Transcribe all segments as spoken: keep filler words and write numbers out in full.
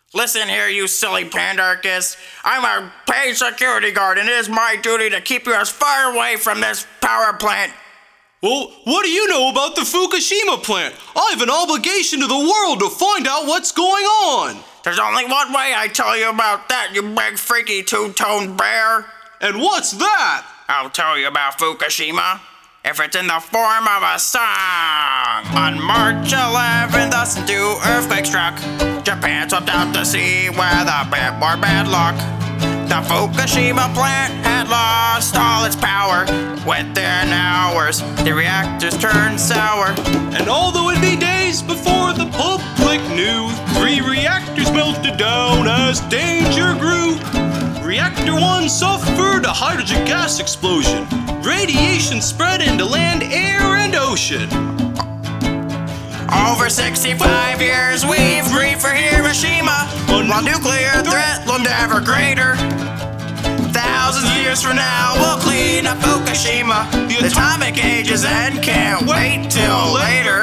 Listen here, you silly Pandarchus. I'm a paid security guard, and it is my duty to keep you as far away from this power plant. Well, what do you know about the Fukushima plant? I have an obligation to the world to find out what's going on. There's only one way I tell you about that, you big freaky two-toned bear. And what's that? I'll tell you about Fukushima if it's in the form of a song. On March eleventh, a new earthquake struck. Japan swept out to sea with a bit more bad luck. The Fukushima plant had lost all its power. Within hours, the reactors turned sour. And although it'd be days before the public knew, three reactors melted down as danger grew. Reactor one suffered a hydrogen gas explosion. Radiation spread into land, air, and ocean. Over sixty-five years we've grieved for Hiroshima, while nuclear threat loomed ever greater. Thousands of years from now we'll clean up Fukushima. The atomic age is end, can't wait till later.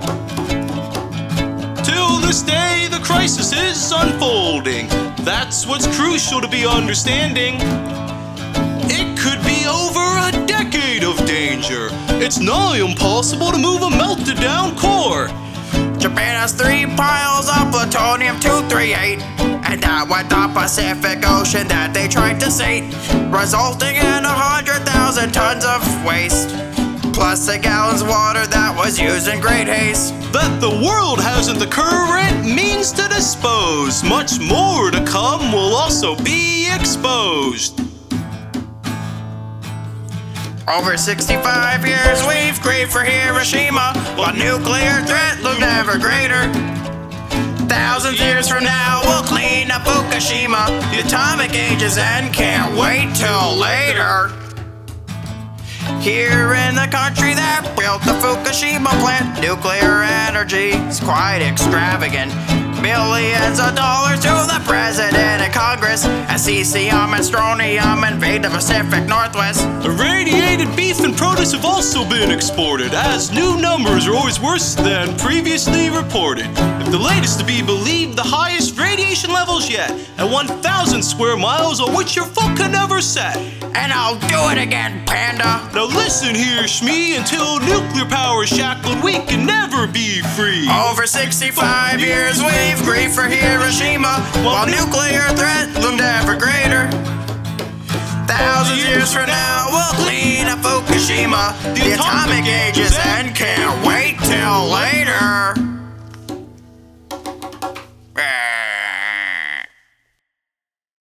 Till this day the crisis is unfolding. That's what's crucial to be understanding. It could be over a decade of danger. It's nigh impossible to move a melted down core. Japan has three piles of plutonium two thirty-eight, and that went the Pacific Ocean that they tried to sate, resulting in a hundred thousand tons of waste, plus a gallon's water that was used in great haste. That the world hasn't the current means to dispose. Much more to come will also be exposed. Over sixty-five years we've grieved for Hiroshima, while nuclear threat loomed ever greater. Thousands of years from now we'll clean up Fukushima. The atomic age is end, can't wait till later. Here in the country that built the Fukushima plant, nuclear energy is quite extravagant. Millions of dollars to the president and Congress as cesium and strontium invade the Pacific Northwest. Irradiated beef and produce have also been exported, as new numbers are always worse than previously reported. If the latest to be believed, the highest radiation levels yet, at one thousand square miles on which your foot could never set. And I'll do it again, Panda. Now listen here, Shmee, until nuclear power is shackled, we can never be free. Over sixty-five years we've grieved for Hiroshima, while nuclear threat loomed ever greater. Thousands of years from now we'll clean up Fukushima. The atomic age is end, can't wait till later. Yeah.